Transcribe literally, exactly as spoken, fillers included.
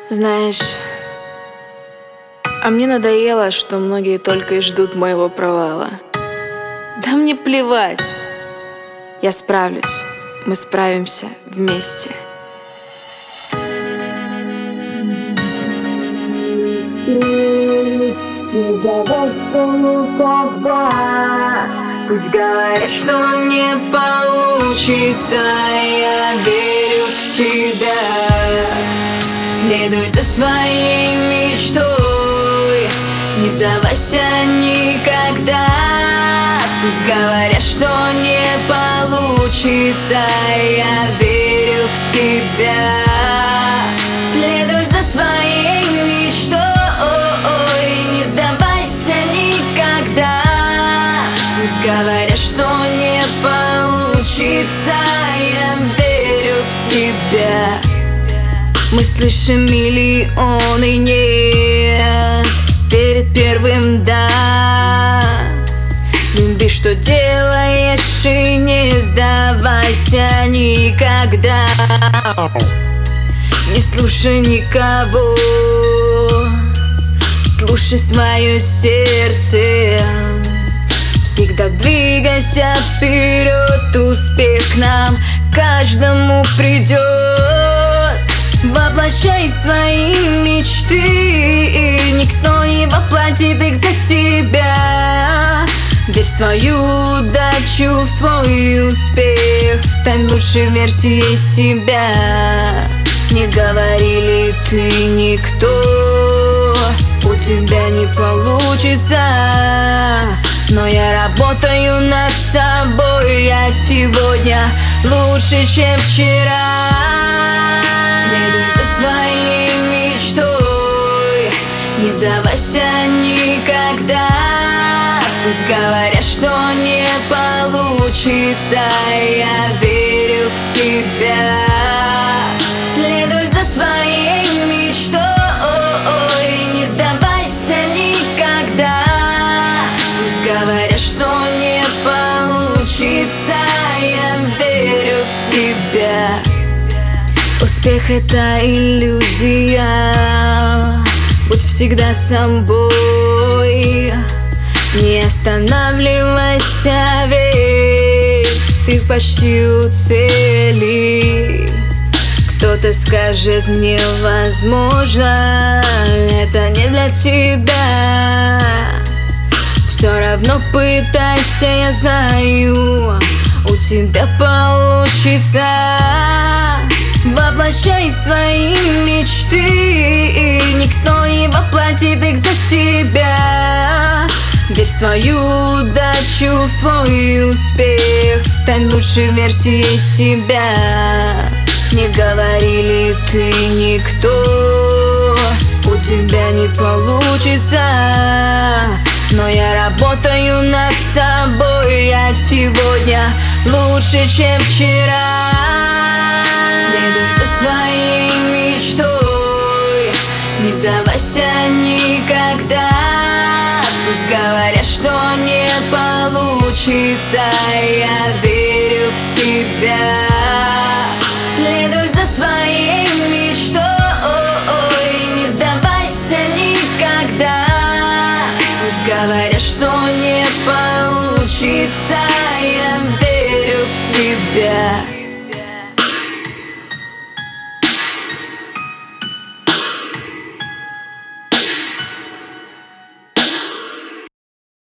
Знаешь, а мне надоело, что многие только и ждут моего провала. Да мне плевать. Я справлюсь, мы справимся вместе. Не сдавайся никогда. Пусть говорят, что не получится, я верю в тебя. Следуй за своей мечтой, не сдавайся никогда. Пусть говорят, что не получится, я верю в тебя. Следуй за своей мечтой, не сдавайся никогда. Пусть говорят, что не получится, я верю в тебя. Мы слышим миллионы «нет» перед первым «да». Люби, что делаешь, и не сдавайся никогда. Не слушай никого, слушай свое сердце. Всегда двигайся вперед, успех к нам каждому придет. Воплощай свои мечты, и никто не воплотит их за тебя. Верь в свою удачу, в свой успех, стань лучшей версией себя. Не говорили ты никто, у тебя не получится, но я работаю над собой, я сегодня лучше, чем вчера. Следуй за своей мечтой, не сдавайся никогда. Пусть говорят, что не получится, я верю в тебя. Следуй за своей мечтой, не сдавайся никогда. Пусть говорят, что не получится, я верю в тебя. Успех — это иллюзия, будь всегда собой. Не останавливайся, ведь ты почти у цели. Кто-то скажет невозможно, это не для тебя. Все равно пытайся, я знаю, у тебя получится. Воплощай свои мечты, и никто не воплотит их за тебя. Верь в свою удачу, в свой успех, стань лучшей версией себя. Не говорили ты никто, у тебя не получится, но я работаю над собой, я сегодня лучше, чем вчера. Следуй за своей мечтой, не сдавайся никогда. Пусть говорят, что не получится, я верю в тебя. Следуй за своей мечтой, не сдавайся никогда. Пусть говорят, что не получится, я верю в тебя.